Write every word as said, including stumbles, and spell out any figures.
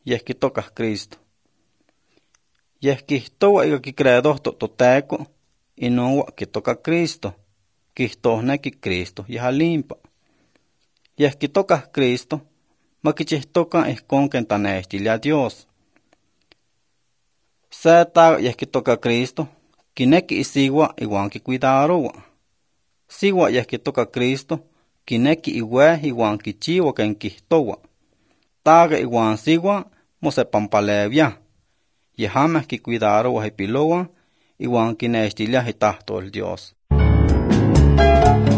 yehki tocah Cristo. Yehki towa iga kicredohto toteco, inowa kitoca Cristo, kihtohneki Cristo yahalimpa. Yehki tocah Cristo, makichihtoca ihkon ken tanextilia Dios. Se taga yehki toca Cristo, kineki isiwa iwan kikuidarowa. Siwa yehki toca Cristo, kineki iwe iwan kichiwa ken kihtowa. Taga iwan siwa mosepampalevia. Yehameh kikuidarowa ipilowa, iwan kinextilia itahtol Dios.